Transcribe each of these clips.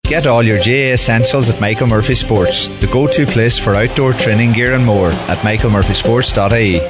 Get all your GAA essentials at Michael Murphy Sports, the go-to place for outdoor training gear and more at michaelmurphysports.ie.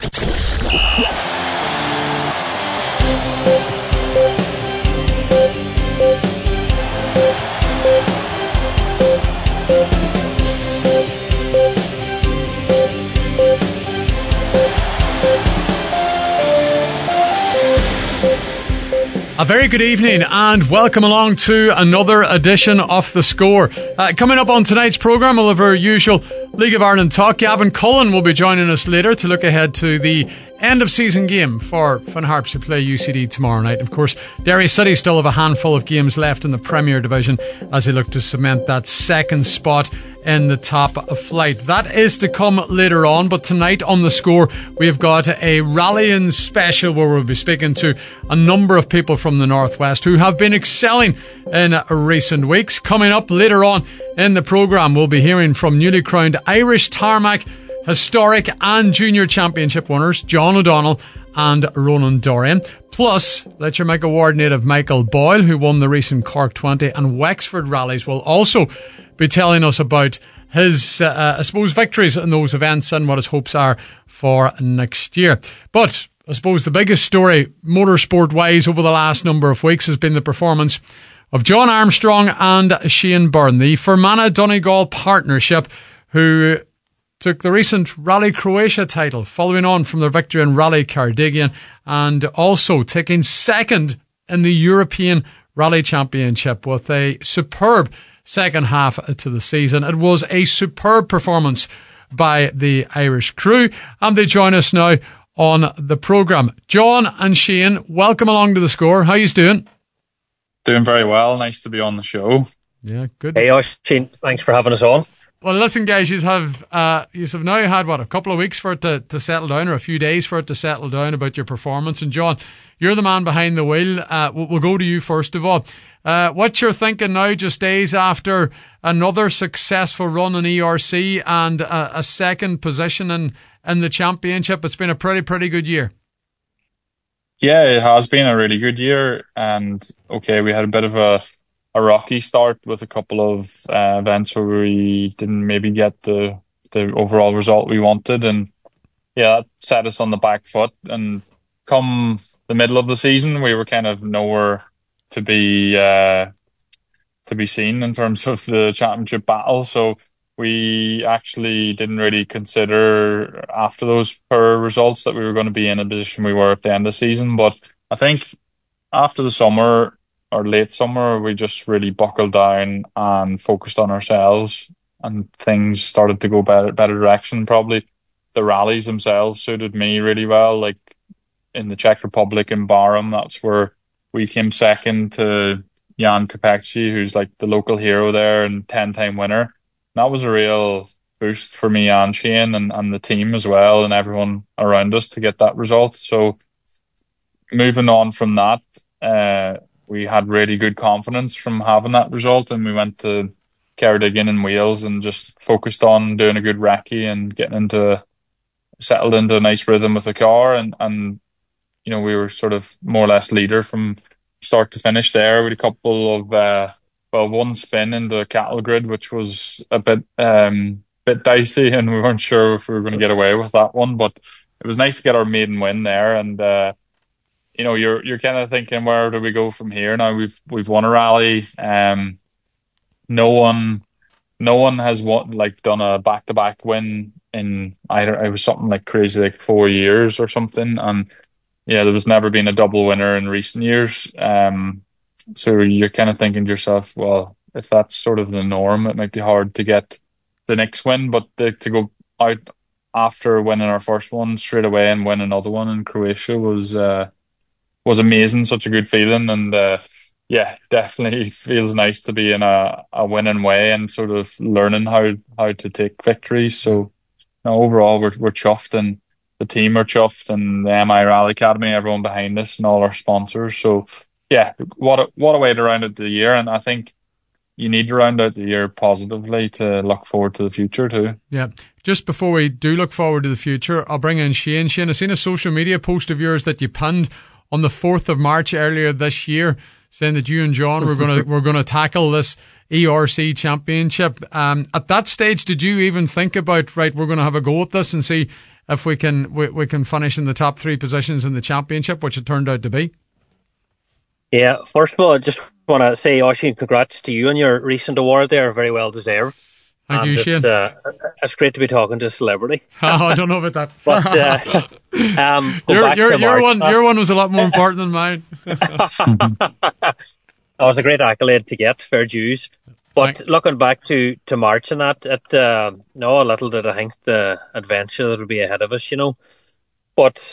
A very good evening and welcome along to another edition of The Score. Coming up on tonight's programme, we'll have our usual League of Ireland talk. Gavin Cullen will be joining us later to look ahead to the end of season game for Finn Harps, who play UCD tomorrow night. Of course, Derry City still have a handful of games left in the Premier Division as they look to cement that second spot in the top flight. That is to come later on, but tonight on The Score we have got a rallying special where we'll be speaking to a number of people from the Northwest who have been excelling in recent weeks. Coming up later on in the programme, we'll be hearing from newly crowned Irish Tarmac historic and junior championship winners John O'Donnell and Ronan Dorian. Plus, Let Your Make Award native Michael Boyle, who won the recent Cork 20 and Wexford rallies, will also be telling us about his, victories in those events and what his hopes are for next year. But I suppose the biggest story, motorsport-wise, over the last number of weeks has been the performance of John Armstrong and Shane Byrne, the Fermanagh-Donegal partnership, who took the recent Rally Croatia title, following on from their victory in Rally Cardigan, and also taking second in the European Rally Championship with a superb second half to the season. It was a superb performance by the Irish crew, and they join us now on the programme. John and Shane, welcome along to The Score. How are you doing? Doing very well. Nice to be on the show. Yeah, good. Hey, Shane, thanks for having us on. Well, listen, guys, you have now had, a couple of weeks for it to settle down, or a few days for it to settle down about your performance. And John, you're the man behind the wheel. We'll go to you first of all. What you're thinking now, just days after another successful run in ERC and a second position in the championship? It's been a pretty good year. Yeah, it has been a really good year. And okay, we had a bit of a rocky start with a couple of events where we didn't maybe get the overall result we wanted, and yeah, that set us on the back foot. And come the middle of the season, we were kind of nowhere to be seen in terms of the championship battle. So we actually didn't really consider after those poor results that we were going to be in a position we were at the end of the season. But I think after the summer, or late summer, we just really buckled down and focused on ourselves, and things started to go better direction. Probably the rallies themselves suited me really well. Like in the Czech Republic in Bærum, that's where we came second to Jan Kopecki, who's like the local hero there and 10-time winner. That was a real boost for me and Shane and the team as well, and everyone around us to get that result. So moving on from that, we had really good confidence from having that result, and we went to Cardigan in Wales and just focused on doing a good recce and settled into a nice rhythm with the car, and you know, we were sort of more or less leader from start to finish there. We had a couple of one spin into a cattle grid, which was a bit dicey, and we weren't sure if we were going to get away with that one, but it was nice to get our maiden win there. And you know, you're kind of thinking, where do we go from here? Now we've won a rally. No one has done a back-to-back win in either. It was something like crazy, like 4 years or something. And yeah, there was never been a double winner in recent years. So you're kind of thinking to yourself, well, if that's sort of the norm, it might be hard to get the next win. But to go out after winning our first one straight away and win another one in Croatia was amazing. Such a good feeling, and yeah, definitely feels nice to be in a winning way and sort of learning how to take victories. So overall, we're chuffed, and the team are chuffed, and the MI Rally Academy, everyone behind us, and all our sponsors. So yeah, what a way to round out the year, and I think you need to round out the year positively to look forward to the future too. Yeah. Just before we do look forward to the future, I'll bring in Shane. Shane, I've seen a social media post of yours that you pinned on the 4th of March earlier this year, saying that you and John were going to tackle this ERC Championship. At that stage, did you even think about, right, we're going to have a go at this and see if we can finish in the top 3 positions in the championship, which it turned out to be? Yeah, first of all, I just want to say, Oisin, congrats to you on your recent award there. Very well deserved. Thank you, Shane. It's great to be talking to a celebrity. Oh, I don't know about that. But your one was a lot more important than mine. That was a great accolade to get, fair dues. But looking back to March and that, little did I think the adventure that would be ahead of us, But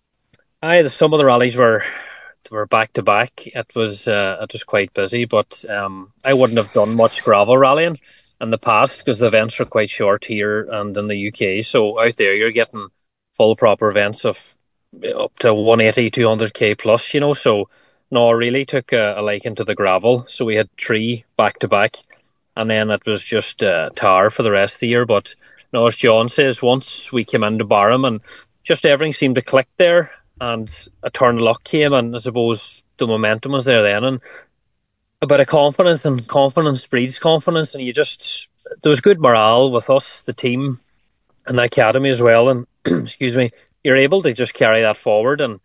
some of the rallies were back to back. It was quite busy, but I wouldn't have done much gravel rallying in the past because the events are quite short here and in the UK. So out there, you're getting full proper events of up to 180, 200k plus, So no, I really took a liking to the gravel. So we had 3 back to back, and then it was just tar for the rest of the year. But no, as John says, once we came into Barham and just everything seemed to click there, and a turn of luck came, and I suppose the momentum was there then, and a bit of confidence, and confidence breeds confidence, and there was good morale with us, the team, and the academy as well, and excuse me, you're able to just carry that forward, and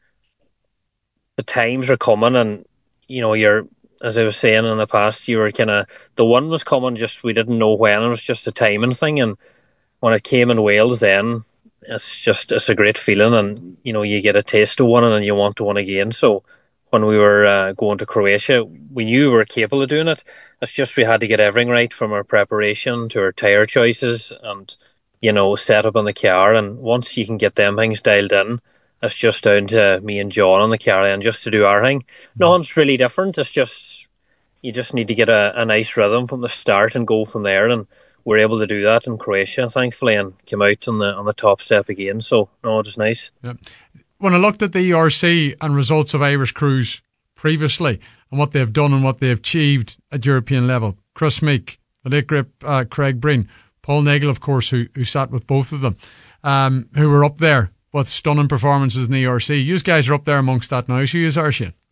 the times are coming, and you're, as I was saying in the past, you were the one was coming, just we didn't know when, it was just a timing thing, and when it came in Wales then, it's a great feeling, and you get a taste of one and you want to win again. So when we were going to Croatia, we knew we were capable of doing it. It's just we had to get everything right, from our preparation to our tyre choices and set up in the car. And once you can get them things dialed in, it's just down to me and John on the car and just to do our thing. Nothing's really different. It's just you just need to get a nice rhythm from the start and go from there, and we're able to do that in Croatia, thankfully, and came out on the top step again. So, no, it was nice. Yeah. When I looked at the ERC and results of Irish crews previously and what they've done and what they've achieved at European level, Chris Meek, the late great Craig Breen, Paul Nagel, of course, who sat with both of them, who were up there with stunning performances in the ERC. You guys are up there amongst that now, so you are, Shane.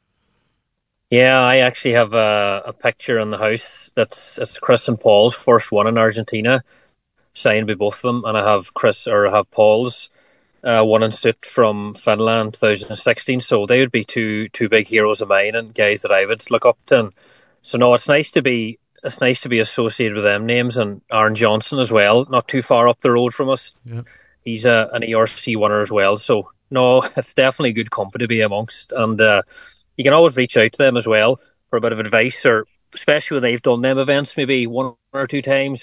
Yeah, I actually have a picture in the house it's Chris and Paul's first one in Argentina, signed by both of them, and I have Paul's one in suit from Finland 2016. So they would be two big heroes of mine and guys that I would look up to. And so no, it's nice to be associated with them names, and Aaron Johnson as well, not too far up the road from us. Yeah. He's an ERC winner as well. So no, it's definitely good company to be amongst, and you can always reach out to them as well for a bit of advice, or especially when they've done them events maybe 1 or 2 times.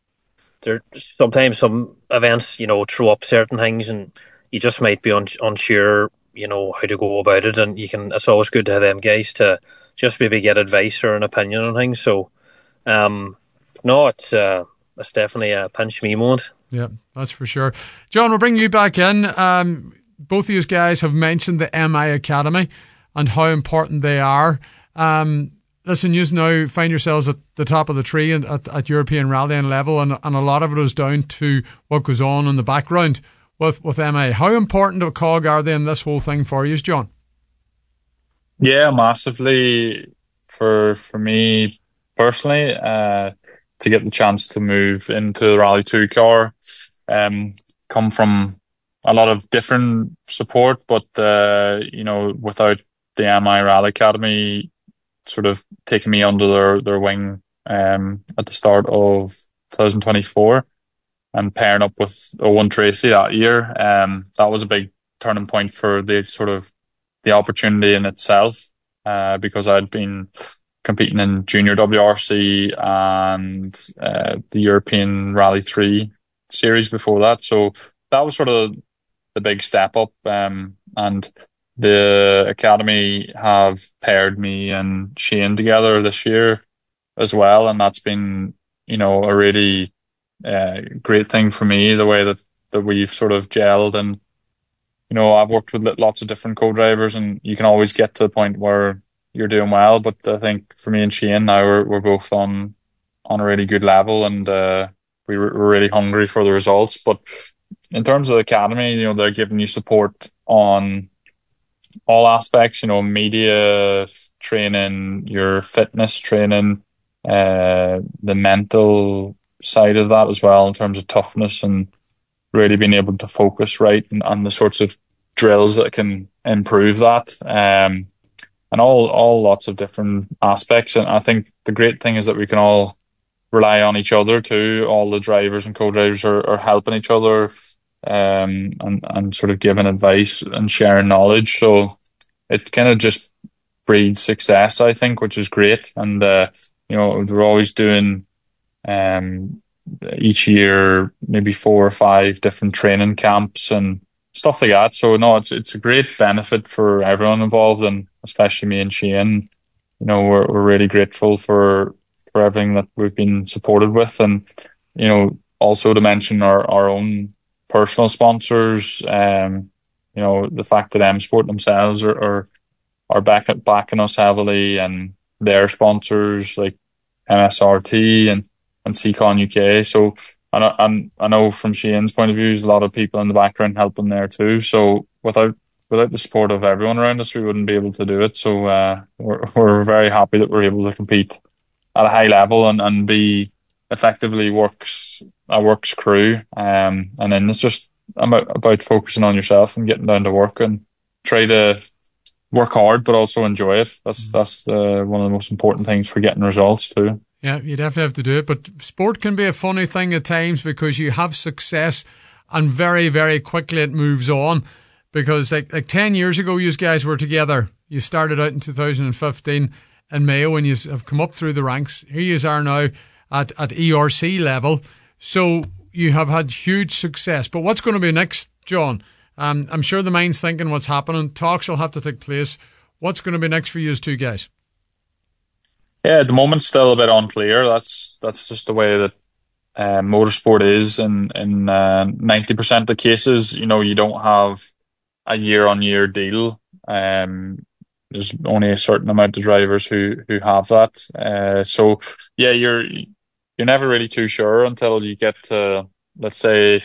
Sometimes some events, throw up certain things and you just might be unsure, how to go about it, and it's always good to have them guys to just maybe get advice or an opinion on things. So, no, it's definitely a pinch me moment. Yeah, that's for sure. John, we'll bring you back in. Both of you guys have mentioned the MI Academy and how important they are. Listen, you now find yourselves at the top of the tree at European rallying level, and a lot of it is down to what goes on in the background with MI. How important a cog are they in this whole thing for you, John? Yeah, massively for me personally, to get the chance to move into the Rally 2 car, come from a lot of different support, but without the MI Rally Academy sort of taking me under their wing at the start of 2024 and pairing up with Owen Tracy that year, that was a big turning point for the opportunity in itself, because I'd been competing in Junior WRC and the European Rally 3 series before that. So that was sort of the big step up, and the Academy have paired me and Shane together this year as well, and that's been, a really great thing for me, the way that we've sort of gelled. And, I've worked with lots of different co-drivers, and you can always get to the point where you're doing well, but I think for me and Shane now, we're both on a really good level, and we're really hungry for the results. But in terms of the Academy, they're giving you support on all aspects, media training, your fitness training, the mental side of that as well, in terms of toughness and really being able to focus right on the sorts of drills that can improve that. And all lots of different aspects. And I think the great thing is that we can all rely on each other too. All the drivers and co-drivers are helping each other, and sort of giving advice and sharing knowledge. So it kind of just breeds success, I think, which is great. And we're always doing each year maybe 4 or 5 different training camps and stuff like that. So no, it's a great benefit for everyone involved, and especially me and Shane. We're really grateful for everything that we've been supported with, and also to mention our own personal sponsors. The fact that M Sport themselves are backing us heavily, and their sponsors like MSRT and CCon UK. So I know from Shane's point of view, there's a lot of people in the background helping there too. So without the support of everyone around us, we wouldn't be able to do it. So we're very happy that we're able to compete at a high level and be effectively a works crew. And then it's just about focusing on yourself and getting down to work and try to work hard, but also enjoy it. That's one of the most important things for getting results too. Yeah, you definitely have to do it. But sport can be a funny thing at times, because you have success and very, very quickly it moves on. Because like 10 years ago, you guys were together. You started out in 2015 in Mayo, and you have come up through the ranks. Here you are now at ERC level. So you have had huge success. But what's going to be next, John? I'm sure the mind's thinking what's happening. Talks will have to take place. What's going to be next for you as two guys? Yeah, at the moment, still a bit unclear. That's just the way that motorsport is. In 90% of the cases, you don't have a year-on-year deal. There's only a certain amount of drivers who have that. So yeah, you're never really too sure until you get to, let's say,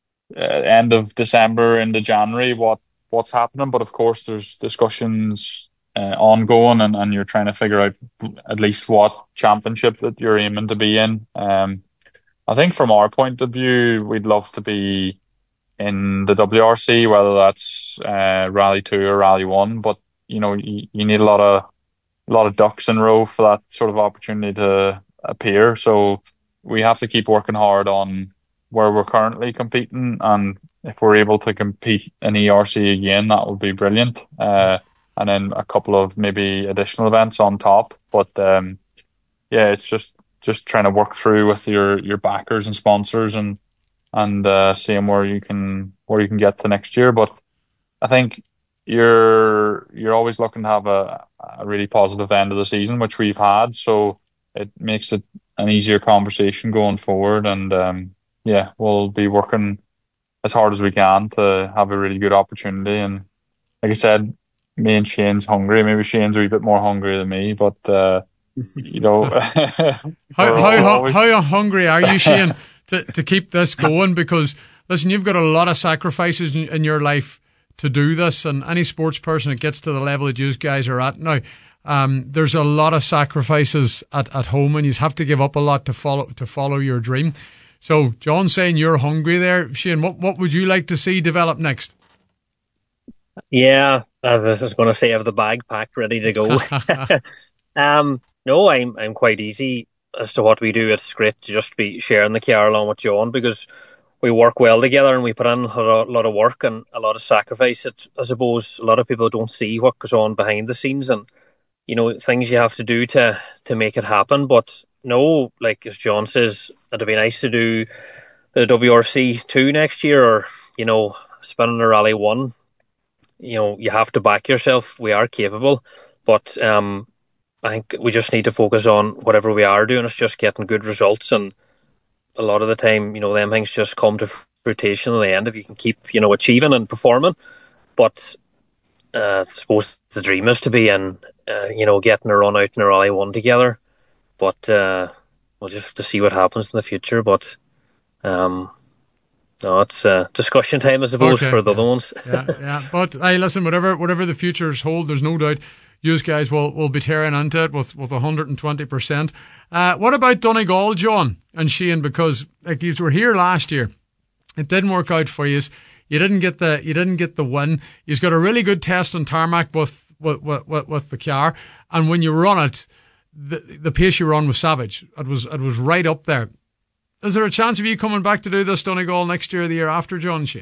end of December into January, what's happening. But of course, there's discussions ongoing, and you're trying to figure out at least what championship that you're aiming to be in. I think from our point of view, we'd love to be in the WRC, whether that's Rally 2 or Rally 1. But you need a lot of ducks in a row for that sort of opportunity to appear. So we have to keep working hard on where we're currently competing, and if we're able to compete in ERC again, that would be brilliant. And then a couple of maybe additional events on top. But yeah, it's just trying to work through with your backers and sponsors, and seeing where you can get to next year. But I think you're always looking to have a really positive end of the season, which we've had. So it makes it an easier conversation going forward. And yeah, we'll be working as hard as we can to have a really good opportunity. And like I said, me and Shane's hungry. Maybe Shane's a wee bit more hungry than me, but how hungry are you, Shane, to keep this going? Because listen, you've got a lot of sacrifices in your life to do this, and any sports person that gets to the level that you guys are at now, there's a lot of sacrifices at home, and you have to give up a lot to follow your dream. So John's saying you're hungry there. Shane, what would you like to see develop next? Yeah, I was going to say I have the bag packed ready to go. No, I'm quite easy as to what we do. It's great to just be sharing the car along with John, because we work well together and we put in a lot of work and a lot of sacrifice. I suppose a lot of people don't see what goes on behind the scenes, and things you have to do to make it happen. But no, like as John says, it'd be nice to do the WRC 2 next year, or spinning a Rally 1. You have to back yourself. We are capable, but I think we just need to focus on whatever we are doing. It's just getting good results, and a lot of the time, them things just come to fruition in the end if you can keep, achieving and performing. But I suppose the dream is to be in, getting a run out in a Rally 1 together. But we'll just have to see what happens in the future. But no, it's discussion time, I suppose, for the other ones. Yeah. But hey, listen, whatever the futures hold, there's no doubt you guys will be tearing into it with 120%. What about Donegal, John and Shane? Because like you were here last year, it didn't work out for you. You didn't get the win. You've got a really good test on tarmac with the car, and when you run it, the pace you run was savage. It was right up there. Is there a chance of you coming back to do this Donegal next year or the year after, John and Shane?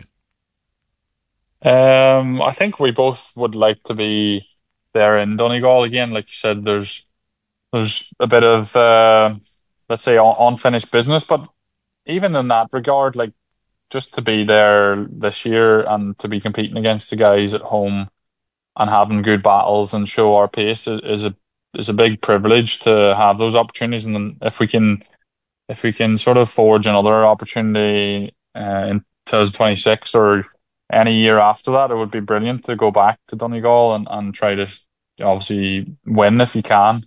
I think we both would like to be there in Donegal again. Like you said, there's a bit of let's say unfinished business, but even in that regard, like just to be there this year and to be competing against the guys at home and having good battles and show our pace is a big privilege to have those opportunities. And then if we can sort of forge another opportunity in 2026 or any year after that, it would be brilliant to go back to Donegal and try to obviously win if you can.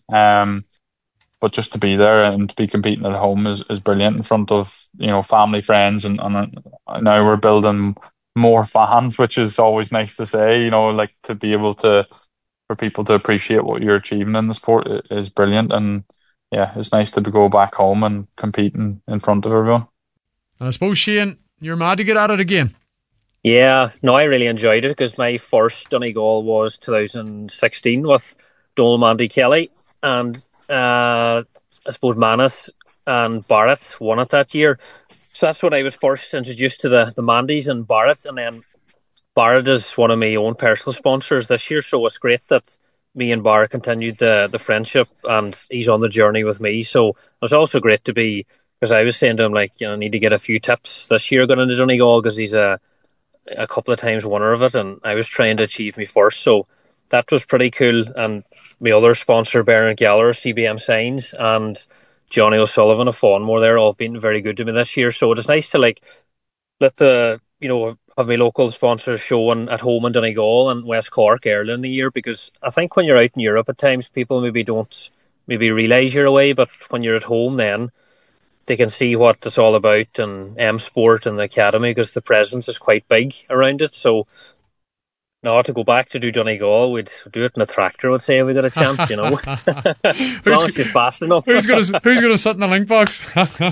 But just to be there and to be competing at home is brilliant in front of, family, friends, and now we're building more fans, which is always nice to say, like to be able to, for people to appreciate what you're achieving in the sport is brilliant. And yeah, it's nice to go back home and competing in front of everyone. And I suppose, Shane, you're mad to get at it again. Yeah, no, I really enjoyed it because my first Donegal was 2016 with Donal Mandy Kelly, and I suppose Manus and Barrett won it that year. So that's when I was first introduced to the Mandys and Barrett, and then Barrett is one of my own personal sponsors this year, so it's great that me and Barrett continued the friendship, and he's on the journey with me. So it was also great to be, because I was saying to him, like, I need to get a few tips this year going into Donegal, because he's a couple of times winner of it, and I was trying to achieve me first, so that was pretty cool. And my other sponsor, Baron Geller, CBM Signs, and Johnny O'Sullivan of Fawnmore, they're all been very good to me this year. So it is nice to let the have my local sponsors showing at home in Donegal and West Cork early in the year, because I think when you're out in Europe at times people don't realise you're away, but when you're at home then they can see what it's all about, and M Sport and the Academy, because the presence is quite big around it. So now to go back to do Donegal, we'd do it in a tractor, I would say, if we got a chance, as long as it's fast enough. Who's going to sit in the link box?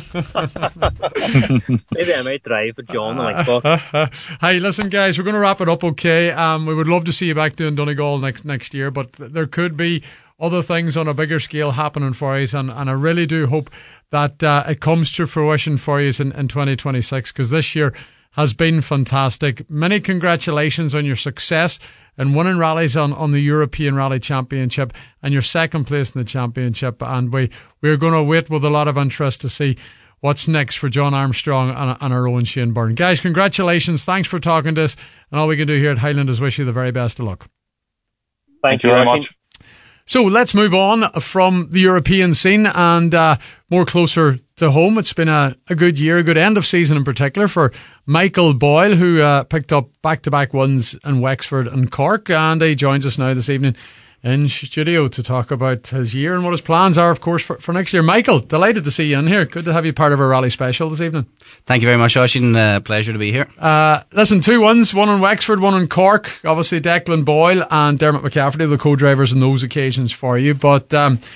Maybe I might drive with John the link box. Hey, listen, guys, we're going to wrap it up, okay? We would love to see you back doing Donegal next year, but there could be other things on a bigger scale happening for you, and I really do hope that it comes to fruition for you in 2026, because this year has been fantastic. Many congratulations on your success in winning rallies on the European Rally Championship and your second place in the championship. And we're going to wait with a lot of interest to see what's next for John Armstrong and our own Shane Byrne. Guys, congratulations. Thanks for talking to us. And all we can do here at Highland is wish you the very best of luck. Thank you very much. So let's move on from the European scene and more closer to home. It's been a good year, a good end of season in particular for Michael Boyle, who picked up back-to-back wins in Wexford and Cork. And he joins us now this evening in studio to talk about his year and what his plans are, of course, for next year. Michael, delighted to see you in here. Good to have you part of our rally special this evening. Thank you very much, Oisin. Pleasure to be here. Listen, 2 wins, one in Wexford, one in Cork. Obviously, Declan Boyle and Dermot McCafferty, the co-drivers on those occasions for you. But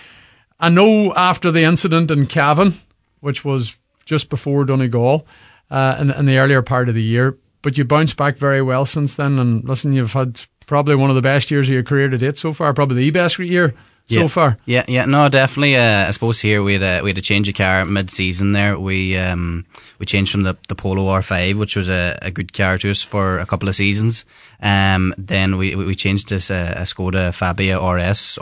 I know after the incident in Cavan, which was just before Donegal, in the earlier part of the year, but you bounced back very well since then. And listen, you've had probably one of the best years of your career to date so far, probably the best year so far. Yeah, no, definitely. I suppose here we had a change of car mid-season there. We changed from the Polo R5, which was a good car to us for a couple of seasons. Then we changed this a Skoda Fabia RS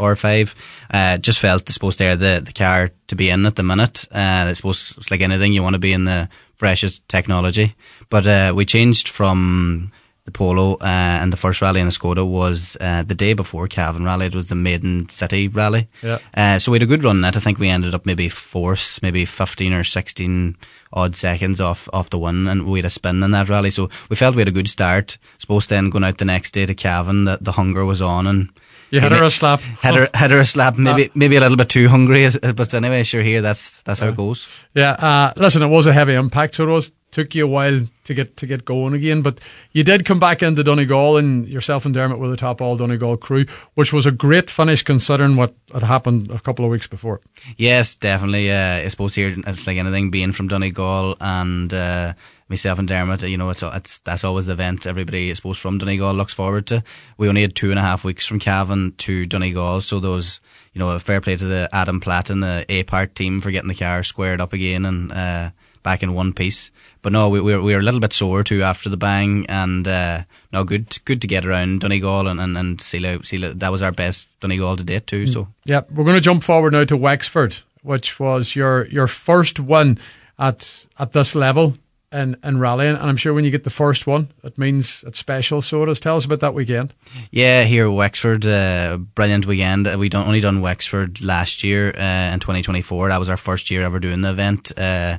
R5. Just felt, I suppose, the car to be in at the minute. I suppose it's like anything, you want to be in the freshest technology. But we changed from the Polo, and the first rally in the Skoda was the day before Cavan Rally. It was the Maiden City Rally. Yeah. So we had a good run in that. I think we ended up maybe fourth, maybe 15 or 16 odd seconds off the win, and we had a spin in that rally. So we felt we had a good start. Suppose then going out the next day to Cavan, the hunger was on, and you had her a slap. Had her a slap. Maybe a little bit too hungry, but anyway, sure. Here, that's how it goes. Yeah. Listen, it was a heavy impact, so it was. took you a while to get going again, but you did come back into Donegal, and yourself and Dermot were the top all Donegal crew, which was a great finish considering what had happened a couple of weeks before. Yes, definitely. I suppose here it's like anything, being from Donegal and myself and Dermot, that's always the event everybody, I suppose, from Donegal looks forward to. We only had 2.5 weeks from Cavan to Donegal, so there was, a fair play to the Adam Platt and the A-Part team for getting the car squared up again and back in one piece. But no, we were a little bit sore too after the bang, and good to get around Donegal and see that was our best Donegal to date too. So yeah, we're going to jump forward now to Wexford, which was your first win at this level in rallying, and I'm sure when you get the first one, it means it's special. So it is. Tell us about that weekend. Yeah, here Wexford, brilliant weekend. We only done Wexford last year in 2024. That was our first year ever doing the event.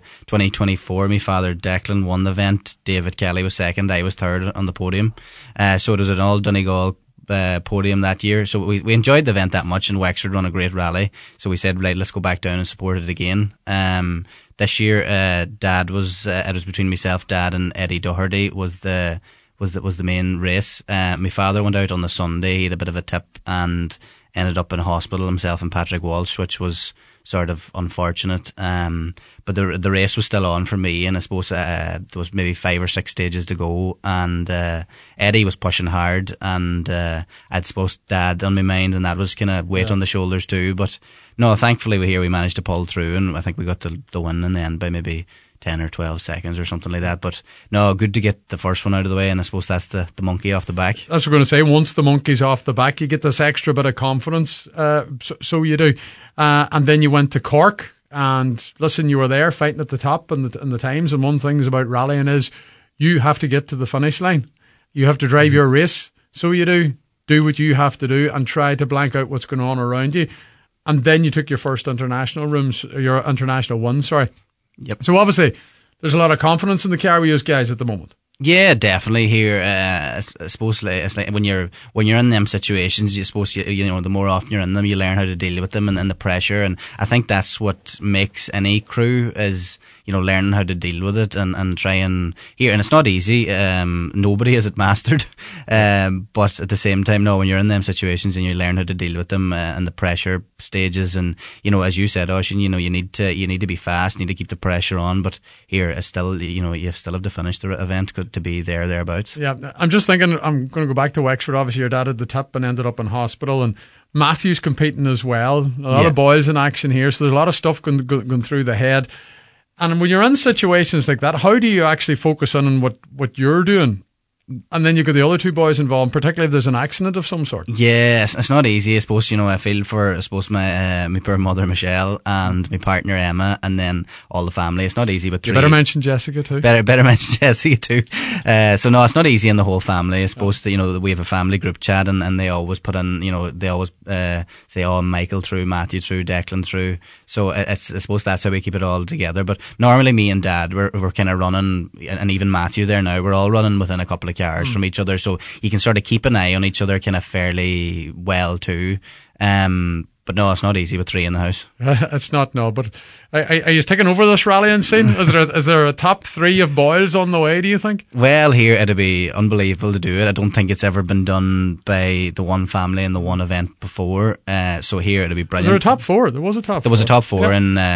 2024, my father Declan won the event. David Kelly was second. I was third on the podium. So it was an all Donegal podium that year. So we enjoyed the event that much, and Wexford run a great rally. So we said, right, let's go back down and support it again. This year, Dad was it was between myself, Dad, and Eddie Doherty was the main race. My father went out on the Sunday. He had a bit of a tip and ended up in hospital, himself and Patrick Walsh, which was sort of unfortunate. But the race was still on for me, and I suppose there was maybe 5 or 6 stages to go, and Eddie was pushing hard, and I'd suppose Dad on my mind, and that was kind of weight on the shoulders too. But no, thankfully we managed to pull through, and I think we got the win in the end by maybe 10 or 12 seconds or something like that. But no, good to get the first one out of the way, and I suppose that's the monkey off the back. That's what we're going to say. Once the monkey's off the back, you get this extra bit of confidence. So you do. And then you went to Cork, and listen, you were there fighting at the top in the times, and one thing about rallying is you have to get to the finish line. You have to drive your race. So you do what you have to do and try to blank out what's going on around you. And then you took your first international one, sorry. Yep. So obviously, there's a lot of confidence in the car with you guys at the moment. Yeah, definitely. Here, I suppose it's like when you're in them situations, you suppose the more often you're in them, you learn how to deal with them and the pressure. And I think that's what makes any crew is learning how to deal with it and try and here. And it's not easy. Nobody has it mastered. But at the same time, no, when you're in them situations and you learn how to deal with them and the pressure stages, and as you said, Oisin, you need to be fast, you need to keep the pressure on. But here, it's still you still have to finish the event to be thereabouts. Yeah, I'm just thinking, I'm going to go back to Wexford. Obviously, your dad had the tip and ended up in hospital, and Matthew's competing as well. A lot of boys in action here, so there's a lot of stuff going through the head. And when you're in situations like that, how do you actually focus on what you're doing? And then you've got the other 2 boys involved, particularly if there's an accident of some sort. Yeah, it's not easy. I suppose, I feel for, my poor mother, Michelle, and my partner, Emma, and then all the family. It's not easy, but you better mention Jessica too. Better mention Jessica too. So no, it's not easy in the whole family. I suppose that, we have a family group chat, and they always put in, they always say, oh, Michael through, Matthew through, Declan through. So I suppose that's how we keep it all together. But normally me and Dad, we're kind of running, and even Matthew there now, we're all running within a couple of cars from each other, so you can sort of keep an eye on each other kind of fairly well too. But no, it's not easy with 3 in the house. It's not, no. But are you taking over this rallying scene? Is there a top 3 of boys on the way, do you think? Well, here it'd be unbelievable to do it. I don't think it's ever been done by the one family in the one event before. So here it'd be brilliant. Was there a top 4? There was a top 4. There was a top 4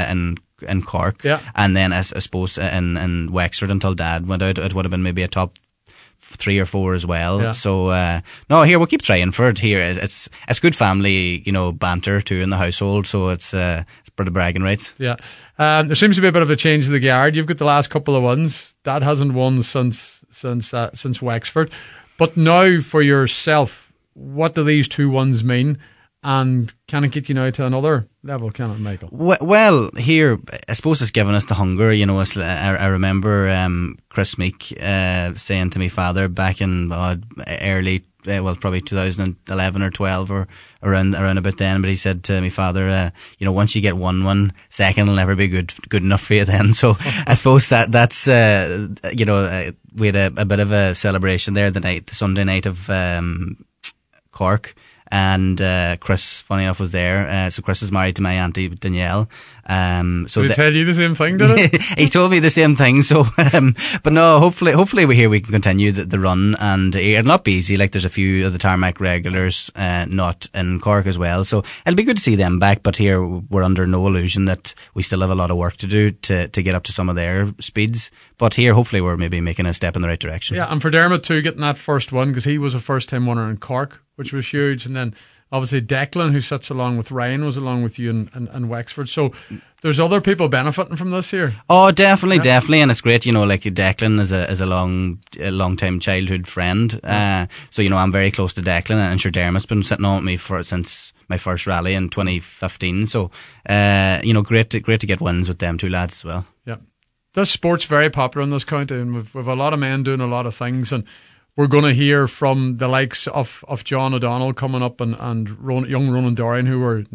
in Cork. Yeah. And then I suppose in Wexford, until Dad went out, it would have been maybe a top 3 or 4 as well. Yeah. So no, here we'll keep trying for it. Here it's good family, banter too in the household. So it's pretty bragging rights. Yeah. There seems to be a bit of a change of the guard. You've got the last couple of ones. Dad hasn't won since Wexford, but now for yourself, what do these 2 ones mean? And can it get you now to another level, can it, Michael? Well, here, I suppose it's given us the hunger. I remember Chris Meek saying to my father back in early, probably 2011 or 12 or around about then. But he said to my father, once you get one, second will never be good enough for you then. So I suppose that's we had a bit of a celebration there the Sunday night of Cork. and Chris, funny enough, was there. So Chris is married to my auntie Danielle. So did he tell you the same thing, did he? He told me the same thing. So, but no, hopefully we can continue the run, and it'll not be easy. Like, there's a few of the tarmac regulars not in Cork as well, so it'll be good to see them back. But here we're under no illusion that we still have a lot of work to do to get up to some of their speeds. But here, hopefully, we're maybe making a step in the right direction. Yeah, and for Dermot too, getting that first one, because he was a first-time winner in Cork, which was huge, and then obviously Declan, who sits along with Ryan, was along with you in Wexford. So there's other people benefiting from this here. Oh, definitely, and it's great. Like Declan is a long time childhood friend. So I'm very close to Declan, and sure Dermot's been sitting on with me since my first rally in 2015. So great to get wins with them two lads as well. Yeah, this sport's very popular in this county, and we've a lot of men doing a lot of things, and we're going to hear from the likes of John O'Donnell coming up and young Ronan Dorian, who were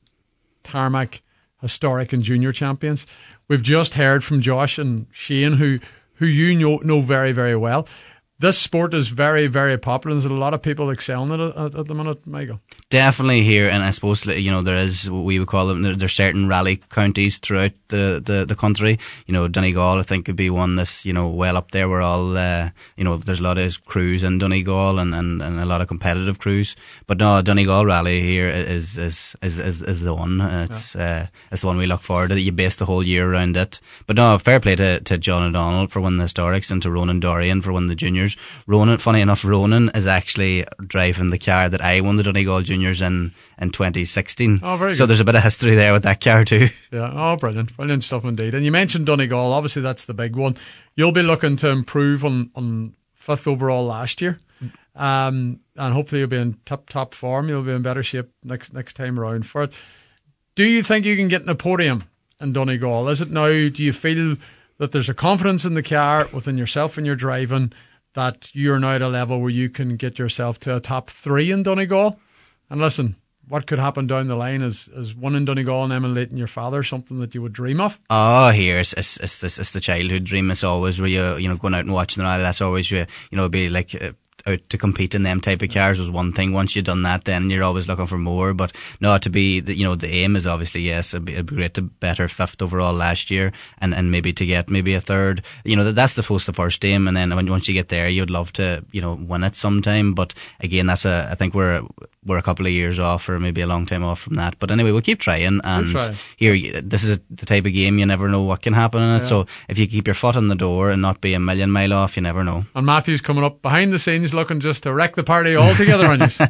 tarmac historic and junior champions. We've just heard from Josh and Shane, who you know very, very well. This sport is very, very popular. There's a lot of people excelling it at the minute, Michael. Definitely here, and I suppose there is, we would call them, there's certain rally counties throughout the country. Donegal, I think, could be one that's well up there. We're all there's a lot of crews in Donegal and a lot of competitive crews. But no, Donegal rally here is the one. It's the one we look forward to. You base the whole year around it. But no, fair play to John O'Donnell for winning the historics, and to Ronan Dorian for winning the juniors. Ronan, funny enough, is actually driving the car that I won the Donegal Juniors in 2016. Oh, very good. So there's a bit of history there with that car too. Yeah, oh, brilliant stuff indeed. And you mentioned Donegal, obviously that's the big one. You'll be looking to improve on 5th overall last year, and hopefully you'll be in top form. You'll be in better shape next time around for it. Do you think you can get in a podium in Donegal? Is it now? Do you feel that there's a confidence in the car within yourself and your driving, that you're now at a level where you can get yourself to a top 3 in Donegal? And listen, what could happen down the line is one in Donegal and emulating your father something that you would dream of? Oh, here it's the childhood dream. It's always where you going out and watching the rally. That's always where be like out to compete in them type of cars was one thing. Once you've done that, then you're always looking for more. But no, to be the aim is obviously, yes, it'd be great to better 5th overall last year, and maybe to get maybe a 3rd. That's the first aim, and then once you get there, you'd love to win it sometime. But again, I think we're a couple of years off, or maybe a long time off from that. But anyway, we'll keep trying. And here, this is the type of game you never know what can happen in it. Yeah. So if you keep your foot in the door and not be a million mile off, you never know. And Matthew's coming up behind the scenes, looking just to wreck the party altogether on you.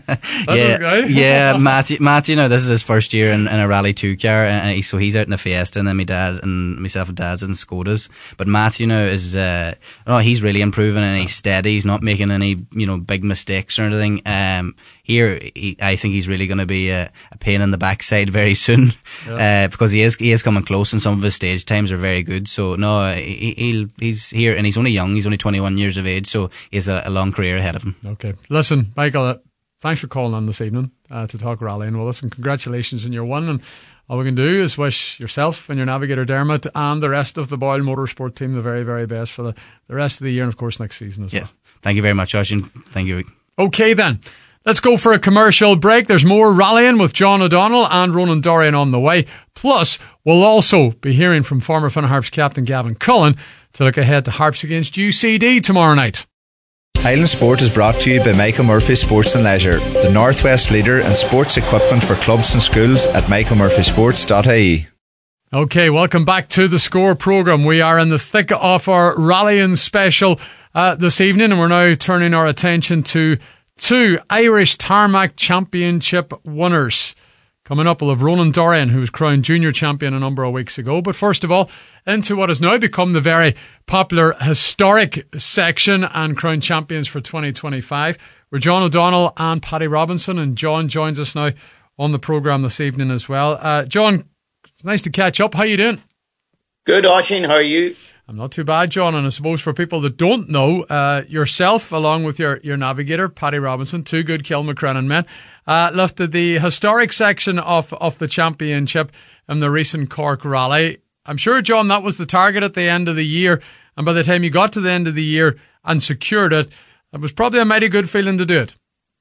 Yeah, Matthew. This is his first year in a Rally 2 car, so he's out in a Fiesta, and then my dad and myself and dad's in Skodas. But Matthew now is, he's really improving, and he's steady. He's not making any big mistakes or anything. Here, I think he's really going to be a pain in the backside very soon, because he is coming close, and some of his stage times are very good. So no, he's here, and he's only young. He's only 21 years of age, so he has a long career ahead of him. Okay, listen, Michael, thanks for calling on this evening to talk rallying with us, and congratulations on your win. And all we can do is wish yourself and your navigator Dermot and the rest of the Boyle Motorsport team the very, very best for the rest of the year, and of course next season as well. Thank you very much, Oisin. Thank you. Okay then, let's go for a commercial break. There's more rallying with John O'Donnell and Ronan Dorian on the way. Plus, we'll also be hearing from former Finn Harps captain Gavin Cullen to look ahead to Harps against UCD tomorrow night. Highland Sport is brought to you by Michael Murphy Sports and Leisure, the Northwest leader in sports equipment for clubs and schools at michaelmurphysports.ie. Okay, welcome back to the Score programme. We are in the thick of our rallying special this evening, and we're now turning our attention to 2 Irish Tarmac Championship winners. Coming up, we'll have Ronan Dorian, who was crowned junior champion a number of weeks ago. But first of all, into what has now become the very popular historic section and crowned champions for 2025. We're John O'Donnell and Paddy Robinson, and John joins us now on the programme this evening as well. John, it's nice to catch up. How you doing? Good, Oisin. How are you? I'm not too bad, John, and I suppose for people that don't know, yourself, along with your navigator, Paddy Robinson, 2 good Kilmacrennan men, lifted the historic section of the championship in the recent Cork Rally. I'm sure, John, that was the target at the end of the year, and by the time you got to the end of the year and secured it, it was probably a mighty good feeling to do it.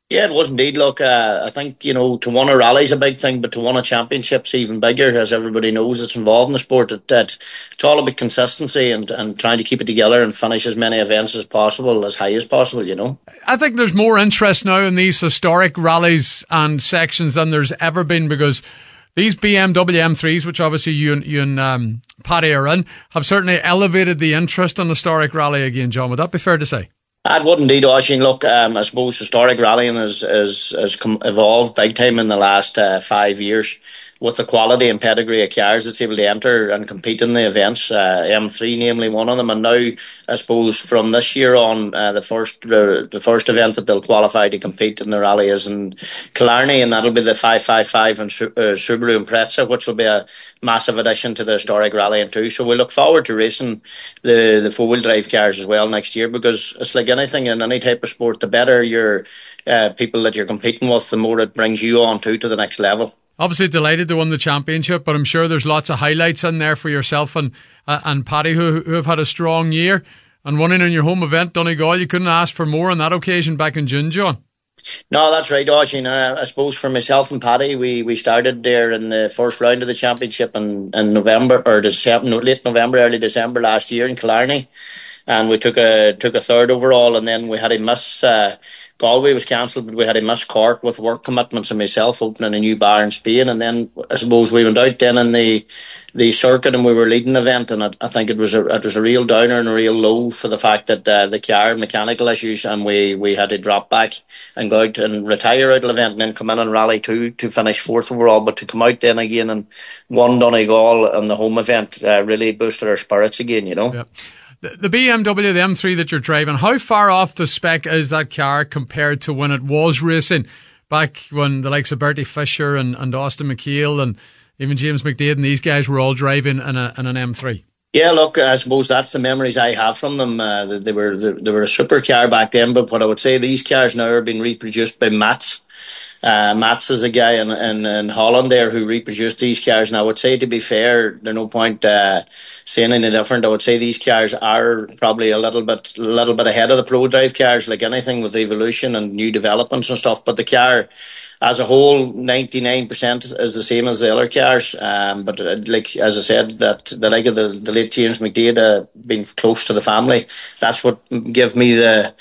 Yeah, it was indeed. Look, I think, to win a rally's a big thing, but to win a championship's even bigger, as everybody knows that's involved in the sport. It's all about consistency and trying to keep it together and finish as many events as possible, as high as possible. I think there's more interest now in these historic rallies and sections than there's ever been, because these BMW M3s, which obviously you and Paddy are in, have certainly elevated the interest in historic rally again, John. Would that be fair to say? It would indeed, Oisín. Look, I suppose historic rallying has evolved big time in the last 5 years with the quality and pedigree of cars that's able to enter and compete in the events. M3 namely one of them, and now I suppose from this year on, the first event that they'll qualify to compete in the rally is in Killarney, and that'll be the 555 and Subaru Impreza, which will be a massive addition to the historic rallying too. So we look forward to racing the four-wheel drive cars as well next year, because it's like anything in any type of sport, the better your people that you're competing with, the more it brings you on to the next level. Obviously delighted to win the championship, but I'm sure there's lots of highlights in there for yourself and Paddy, who have had a strong year, and winning in your home event, Donegal. You couldn't ask for more on that occasion back in June, John. No, that's right, Oisín. I suppose for myself and Paddy, we started there in the first round of the championship in November or late November, early December last year in Killarney, and we took a third overall, and then we had a miss. Galway was cancelled, but we had a miss Cork with work commitments, and myself opening a new bar in Spain. And then I suppose we went out then in the circuit, and we were leading the event, and I think it was a real downer and a real low for the fact that the car mechanical issues, and we had to drop back and go out and retire out of the event, and then come in and rally to finish fourth overall. But to come out then again and won Donegal in the home event really boosted our spirits again. Yeah. The BMW, the M3 that you're driving, how far off the spec is that car compared to when it was racing back when the likes of Bertie Fisher and Austin McHale and even James McDade and these guys were all driving in an M3? Yeah, look, I suppose that's the memories I have from them. They were a super car back then, but what I would say, these cars now are being reproduced by Mats. Mats is a guy in Holland there who reproduced these cars, and I would say, to be fair, there's no point saying any different. I would say these cars are probably a little bit ahead of the pro drive cars, like anything with evolution and new developments and stuff. But the car as a whole, 99% is the same as the other cars. But like as I said, that the like of the late James McDade being close to the family, that's what gave me the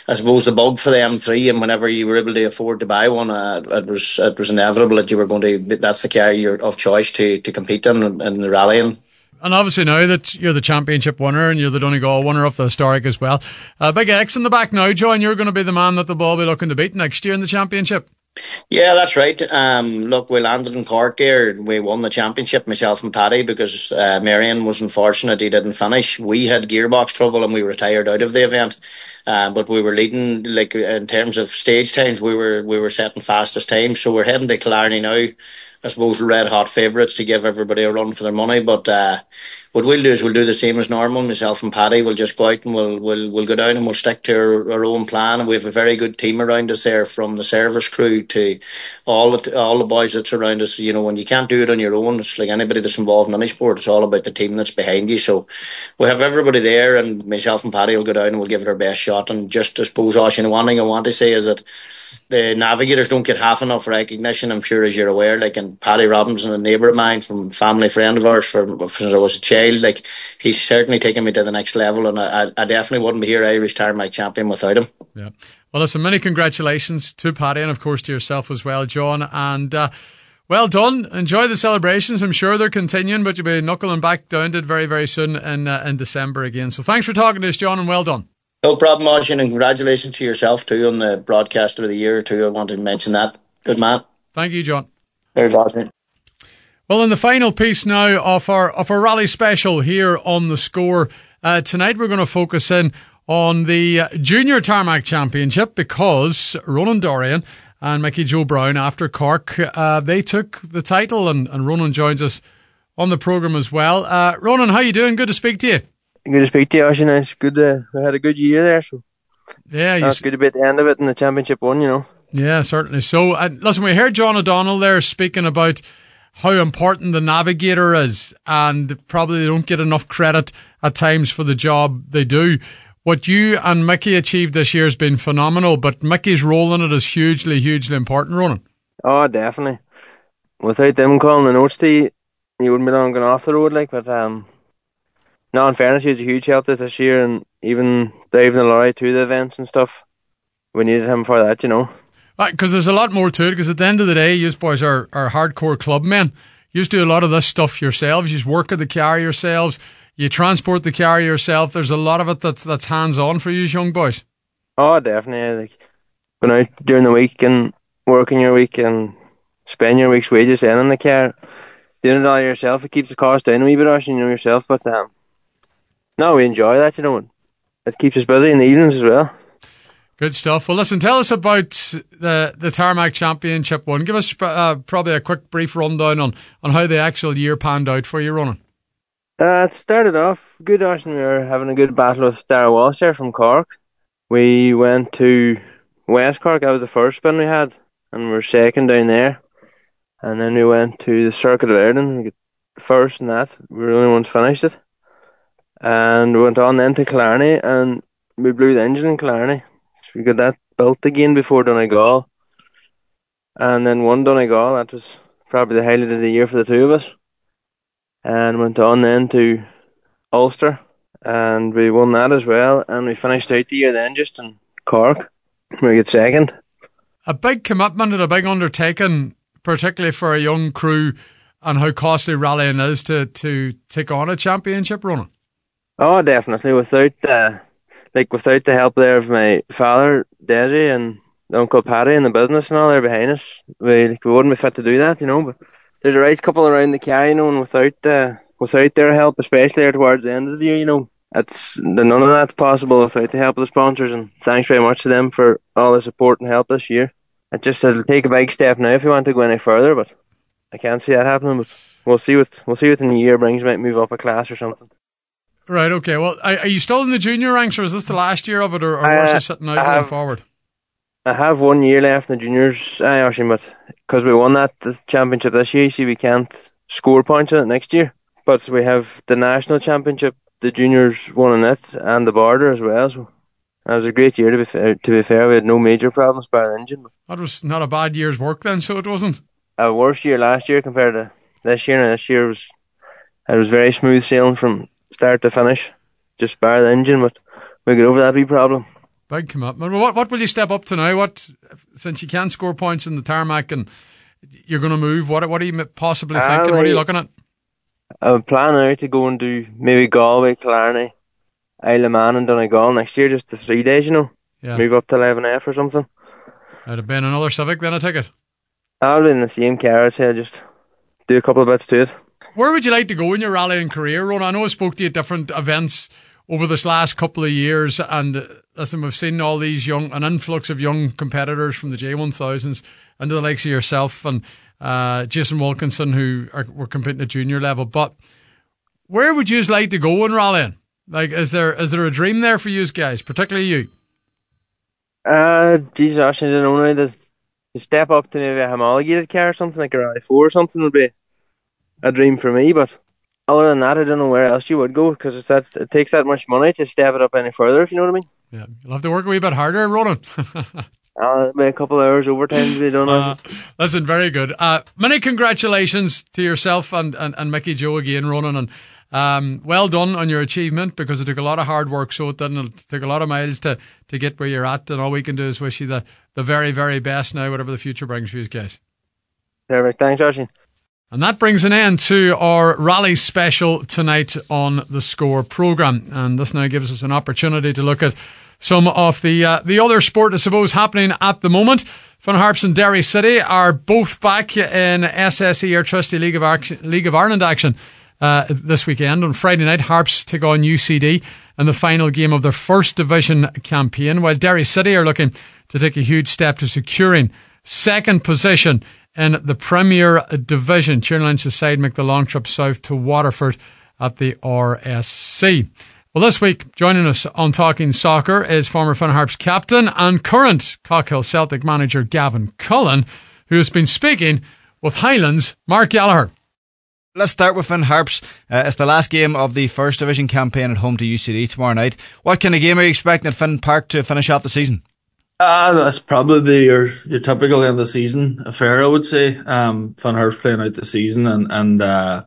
bug for the M3. And whenever you were able to afford to buy one, it was inevitable that you were going to. That's the car of choice to compete in the rallying. And obviously now that you're the championship winner and you're the Donegal winner of the historic as well, Big X in the back now, John. You're going to be the man that the ball will be looking to beat next year in the championship. Yeah, that's right. Look, we landed in Cork there. We won the championship, myself and Paddy, because Marion was unfortunate he didn't finish. We had gearbox trouble and we retired out of the event. But we were leading, like in terms of stage times, we were setting fastest times. So we're heading to Killarney now. I suppose red hot favourites to give everybody a run for their money. But what we'll do is we'll do the same as normal. Myself and Paddy will just go out and we'll go down and we'll stick to our own plan. And we have a very good team around us there, from the service crew to all the boys that surround us. You know, when you can't do it on your own, it's like anybody that's involved in any sport. It's all about the team that's behind you. So we have everybody there, and myself and Paddy will go down and we'll give it our best shot. And just, I suppose, Oisín, one thing I want to say is that the navigators don't get half enough recognition, I'm sure, as you're aware. Like, and Paddy Robinson, a neighbour of mine, from family friend of ours since I was a child, like, he's certainly taken me to the next level, and I definitely wouldn't be here Irish Tarmac champion without him. Yeah. Well, listen, many congratulations to Paddy and of course to yourself as well, John, and well done. Enjoy the celebrations. I'm sure they're continuing, but you'll be knuckling back down to it very, very soon in December again. So thanks for talking to us, John, and well done. No problem, Oisín, and congratulations to yourself too on the broadcaster of the year too. I wanted to mention that. Good man. Thank you, John. There's Oisín. Well, in the final piece now of our rally special here on The Score, tonight we're going to focus in on the Junior Tarmac Championship, because Ronan Dorian and Mickey Joe Brown, after Cork, they took the title, and Ronan joins us on the programme as well. Ronan, how you doing? Good to speak to you. Good to speak to you, Oisín. It's good. I had a good year there, so yeah, it's good to be at the end of it in the championship one, you know. Yeah, certainly. So, listen, we heard John O'Donnell there speaking about how important the navigator is, and probably they don't get enough credit at times for the job they do. what you and Mickey achieved this year has been phenomenal, but Mickey's role in it is hugely, hugely important, Ronan. Oh, definitely. Without them calling the notes to you, you wouldn't be long going off the road, like. But no, in fairness, he was a huge help this year, and even driving the lorry to the events and stuff. We needed him for that, you know. Because there's a lot more to it, because at the end of the day, you boys are hardcore club men. You do a lot of this stuff yourselves. You work at the car yourselves. You transport the car yourself. There's a lot of it that's hands-on for you young boys. Oh, definitely. Like, going out during the week and working your week and spending your week's wages in the car. Doing it all yourself, it keeps the cost down a wee bit, you know, yourself. But no, we enjoy that, you know. It keeps us busy in the evenings as well. Good stuff. Well, listen, tell us about the Tarmac Championship one. Give us probably a quick brief rundown on how the actual year panned out for you, Ronan. It started off good, and we were having a good battle with Dara Walsh there from Cork. We went to West Cork. That was the first spin we had, and we were second down there. And then we went to the Circuit of Ireland. We got first in that. We were the only ones finished it. And we went on then to Killarney, and we blew the engine in Killarney. So we got that built again before Donegal. And then won Donegal. That was probably the highlight of the year for the two of us. And went on then to Ulster, and we won that as well. And we finished out the year then just in Cork. We got second. A big commitment and a big undertaking, particularly for a young crew, and how costly rallying is to take on a championship, Ronan. Oh, definitely. Without the help there of my father, Desi, and Uncle Paddy and the business and all there behind us, we wouldn't be fit to do that, you know. But there's a right couple around the car, you know, and without their help, especially there towards the end of the year, you know, none of that's possible without the help of the sponsors. And thanks very much to them for all the support and help this year. It'll take a big step now if we want to go any further, but I can't see that happening. But we'll see what the new year brings. Might move up a class or something. Right. Okay. Well, are you still in the junior ranks, or is this the last year of it, or what's you sitting out going forward? I have 1 year left in the juniors, actually, but because we won the championship this year, you see, we can't score points in it next year. But we have the national championship, the juniors won in it, and the border as well. So that was a great year. To be fair, we had no major problems by the engine. That was not a bad year's work then, so it wasn't a worse year last year compared to this year. And this year was very smooth sailing from start to finish, just bar the engine. But we got over that wee problem. Big commitment. Well, what will you step up to now? Since you can't score points in the Tarmac and you're going to move, what are you possibly thinking? What are you looking at? I'm planning out to go and do maybe Galway, Killarney, Isle of Man and Donegal next year, just the 3 days, you know. Yeah. Move up to 11F or something. That'd have been another Civic then, I take it? I'll be in the same car, I'd say. Just do a couple of bits to it. Where would you like to go in your rallying career, Ron? I know I spoke to you at different events over this last couple of years, and listen, we've seen all these an influx of young competitors from the J1000s and the likes of yourself and Jason Wilkinson, who were competing at junior level. But where would you like to go in rallying? Like, is there a dream there for you guys, particularly you? Jesus, I don't know. To step up to maybe a homologated car or something, like a Rally 4 or something, would be a dream for me. But other than that, I don't know where else you would go, because it takes that much money to step it up any further, if you know what I mean. Yeah, you'll have to work a wee bit harder, Ronan. Maybe a couple of hours overtime to be done. Listen, very good. Many congratulations to yourself and Mickey Joe again, Ronan, and well done on your achievement, because it took a lot of hard work, so it took a lot of miles to get where you're at, and all we can do is wish you the very, very best now, whatever the future brings for you guys. Perfect. Thanks, Archie. And that brings an end to our rally special tonight on the Score programme. And this now gives us an opportunity to look at some of the other sport, I suppose, happening at the moment. Finn Harps and Derry City are both back in SSE Airtricity League of Ireland action this weekend. On Friday night, Harps take on UCD in the final game of their first division campaign, while Derry City are looking to take a huge step to securing second position in the Premier Division. Tiernan Lynch's side make the long trip south to Waterford at the RSC. Well, this week, joining us on Talking Soccer is former Finn Harps captain and current Cockhill Celtic manager Gavin Cullen, who has been speaking with Highland's Mark Gallagher. Let's start with Finn Harps. It's the last game of the First Division campaign at home to UCD tomorrow night. What kind of game are you expecting at Finn Park to finish off the season? That's probably your typical end of the season affair, I would say. Finn Harps playing out the season and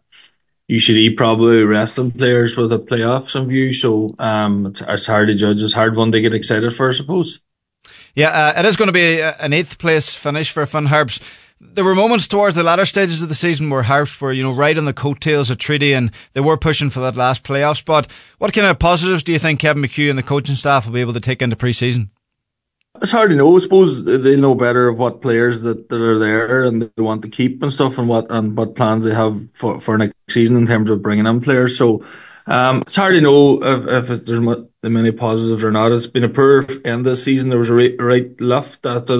UCD probably resting players with the playoffs in view. So it's hard to judge. It's a hard one to get excited for, I suppose. Yeah, it is going to be an 8th place finish for Finn Harps. There were moments towards the latter stages of the season where Harps were, right on the coattails of Treaty, and they were pushing for that last playoff spot. What kind of positives do you think Kevin McHugh and the coaching staff will be able to take into pre-season? It's hard to know. I suppose they know better of what players that are there and they want to keep and stuff, and what plans they have for next season in terms of bringing in players. So it's hard to know if there's many positives or not. It's been a poor end this season. There was a right lift after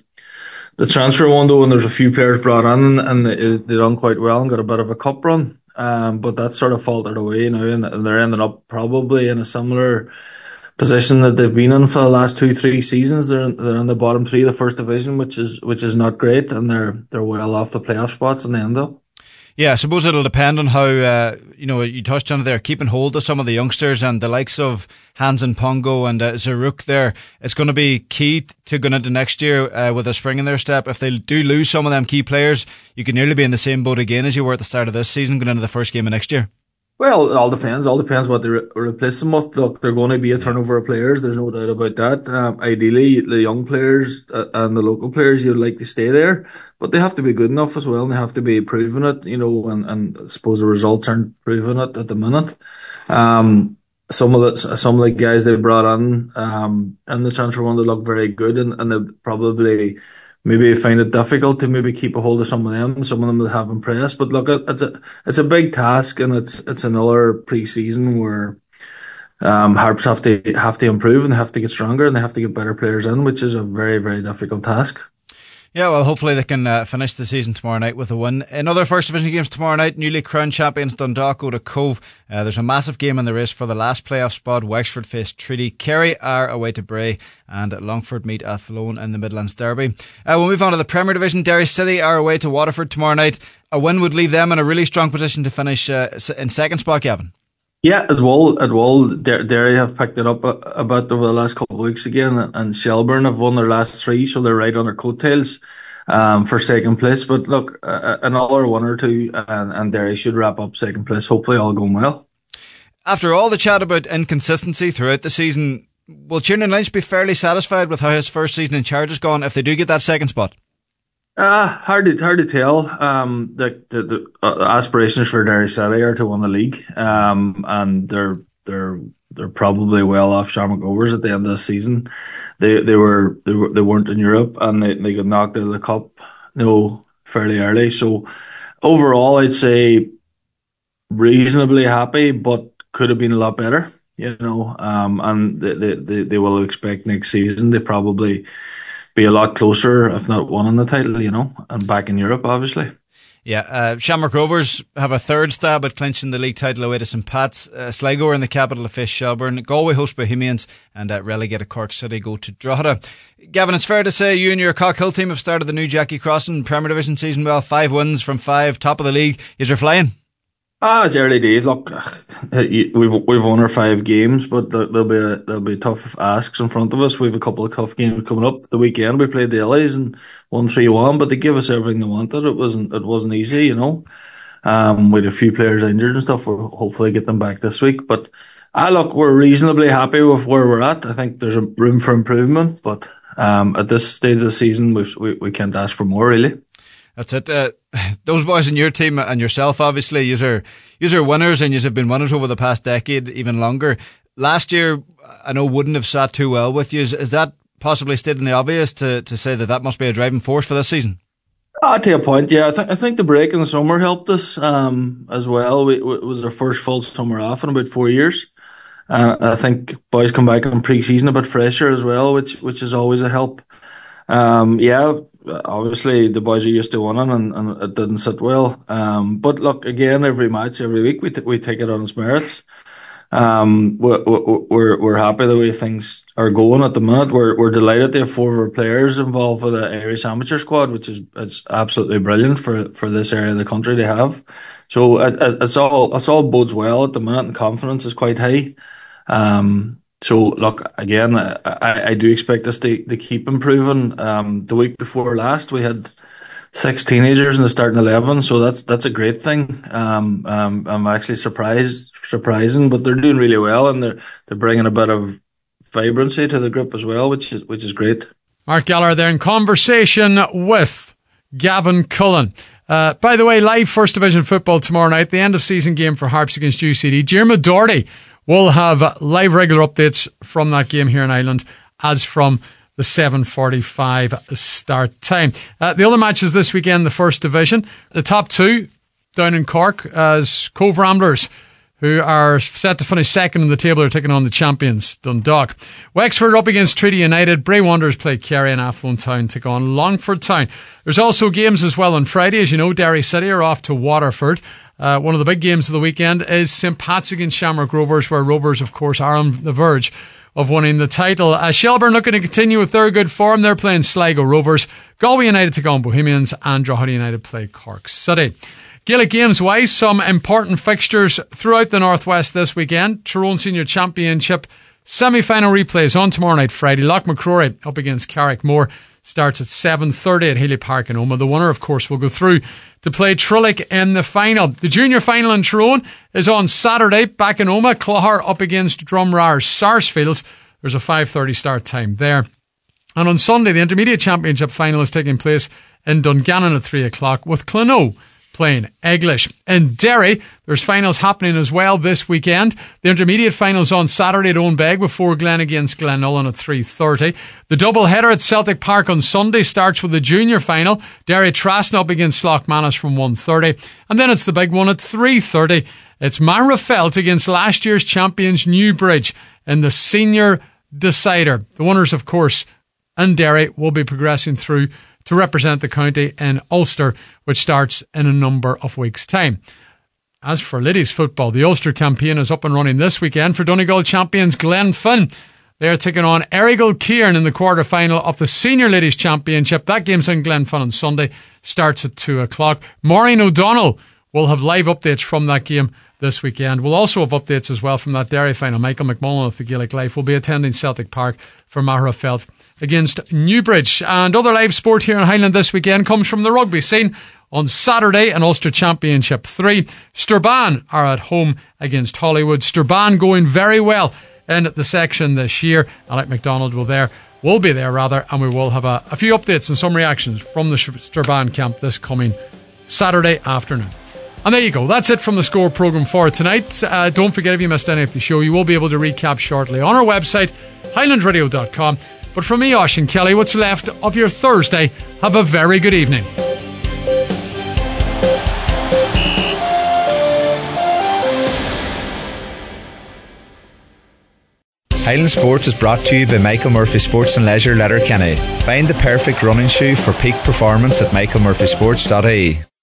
the transfer window, and there's a few players brought in and they done quite well and got a bit of a cup run. But that sort of faltered away now, and they're ending up probably in a similar position that they've been in for the last 2-3 seasons. They're in the bottom 3 of the First Division, which is not great, and they're well off the playoff spots in the end up. Yeah, I suppose it'll depend on how, you touched on it there, keeping hold of some of the youngsters and the likes of Hansen Pongo and Zaruk there. It's going to be key to going into next year with a spring in their step. If they do lose some of them key players, you could nearly be in the same boat again as you were at the start of this season going into the first game of next year. Well, it all depends. All depends what they replace them with. Look, they're going to be a turnover of players. There's no doubt about that. Ideally, the young players and the local players, you'd like to stay there, but they have to be good enough as well, and they have to be proving it. And I suppose the results aren't proving it at the minute. Some of the guys they brought in the transfer window look very good, and they probably maybe find it difficult to maybe keep a hold of some of them. Some of them that have impressed, but look, it's a big task, and it's another pre-season where Harps have to improve and they have to get stronger and they have to get better players in, which is a very, very difficult task. Yeah, well, hopefully they can finish the season tomorrow night with a win. In other First Division games tomorrow night, newly crowned champions Dundalk go to Cove. There's a massive game in the race for the last playoff spot. Wexford face Treaty. Kerry are away to Bray, and Longford meet Athlone in the Midlands Derby. We'll move on to the Premier Division. Derry City are away to Waterford tomorrow night. A win would leave them in a really strong position to finish in second spot, Gavin. Yeah, it will. Derry have picked it up a bit over the last couple of weeks again, and Shelbourne have won their last 3, so they're right on their coattails for second place. But look, another 1 or 2, and Derry should wrap up second place. Hopefully, all going well. After all the chat about inconsistency throughout the season, will Tiernan Lynch be fairly satisfied with how his first season in charge has gone if they do get that second spot? Hard to tell. The aspirations for Derry City are to win the league, and they're probably well off Shamrock Rovers at the end of the season. They weren't in Europe, and they got knocked out of the cup, fairly early. So overall, I'd say reasonably happy, but could have been a lot better. And they will expect next season they probably be a lot closer, if not winning the title, and back in Europe, obviously. Yeah, Shamrock Rovers have a third stab at clinching the league title away to St Pat's. Sligo are in the capital to face Shelbourne. Galway host Bohemians, and relegated Cork City go to Drogheda. Gavin, it's fair to say you and your Cockhill team have started the new Jackie Crossan Premier Division season well. 5 wins from 5, top of the league. You're flying. It's early days. Look, we've won our 5 games, but there'll be tough asks in front of us. We have a couple of tough games coming up. The weekend we played the Illies and won 3-1, but they gave us everything they wanted. It wasn't easy, We had a few players injured and stuff. We'll hopefully get them back this week. But look, we're reasonably happy with where we're at. I think there's a room for improvement, but at this stage of the season, we can't ask for more, really. That's it. Those boys in your team and yourself, obviously, you're winners, and you've been winners over the past decade, even longer. Last year, I know wouldn't have sat too well with you. Is that possibly stating the obvious to say that must be a driving force for this season? To a point, yeah. I think the break in the summer helped us as well. It was our first full summer off in about 4 years. I think boys come back in pre-season a bit fresher as well, which is always a help. Obviously the boys are used to winning, and it didn't sit well. But look, again, every match, every week, we take it on its merits. we're happy the way things are going at the minute. We're delighted to have 4 of our players involved with the Irish amateur squad, which is absolutely brilliant for this area of the country to have. So it's all bodes well at the minute, and confidence is quite high. So look, again, I do expect us to keep improving. The week before last, we had 6 teenagers in the starting 11, so that's a great thing. I'm actually surprising, but they're doing really well, and they're bringing a bit of vibrancy to the group as well, which is great. Mark Gallagher there in conversation with Gavin Cullen. By the way, live First Division football tomorrow night, the end of season game for Harps against UCD. Diarmuid Doherty will have live regular updates from that game here in Ireland as from the 7:45 start time. The other matches this weekend, the First Division. The top 2 down in Cork as Cove Ramblers, who are set to finish second in the table, are taking on the champions, Dundalk. Wexford up against Treaty United. Bray Wanderers play Kerry, and Athlone Town take on Longford Town. There's also games as well on Friday. As you know, Derry City are off to Waterford. One of the big games of the weekend is St. Pat's against Shamrock Rovers, where Rovers, of course, are on the verge of winning the title. Shelbourne looking to continue with their good form. They're playing Sligo Rovers. Galway United take on Bohemians, and Drogheda United play Cork City. Gaelic games wise, some important fixtures throughout the Northwest this weekend. Tyrone Senior Championship semi-final replays on tomorrow night, Friday. Loch McCrory up against Carrickmore starts at 7:30 at Healy Park in Omagh. The winner, of course, will go through to play Trillick in the final. The junior final in Tyrone is on Saturday back in Omagh. Clogher up against Drumrar Sarsfields. There's a 5:30 start time there. And on Sunday, the Intermediate Championship final is taking place in Dungannon at 3 o'clock with Clonoe playing Eglish. In Derry, there's finals happening as well this weekend. The intermediate finals on Saturday at Owenbeg before Glen against Glenullen at 3:30. The double header at Celtic Park on Sunday starts with the junior final. Derry Trasna up against Slough-Manus from 1:30. And then it's the big one at 3:30. It's Magherafelt against last year's champions Newbridge in the senior decider. The winners, of course, in Derry will be progressing through to represent the county in Ulster, which starts in a number of weeks' time. As for ladies football, the Ulster campaign is up and running this weekend for Donegal champions Glenfin. They are taking on Errigal Kieran in the quarter-final of the Senior Ladies Championship. That game's in Glenfin on Sunday, starts at 2 o'clock. Maureen O'Donnell will have live updates from that game this weekend. We'll also have updates as well from that Derry final. Michael McMullen of the Gaelic Life will be attending Celtic Park for Magherafelt against Newbridge. And other live sport here in Highland this weekend comes from the rugby scene. On Saturday in Ulster Championship 3, Strabane are at home against Hollywood. Strabane going very well in the section this year. Alec MacDonald will be there, and we will have a few updates and some reactions from the Strabane camp this coming Saturday afternoon. And there you go. That's it from the Score programme for tonight. Don't forget, if you missed any of the show, you will be able to recap shortly on our website, highlandradio.com. But from me, Oisín Kelly, what's left of your Thursday, have a very good evening. Highland Sport is brought to you by Michael Murphy Sports and Leisure, Letterkenny. Find the perfect running shoe for peak performance at michaelmurphysports.ie.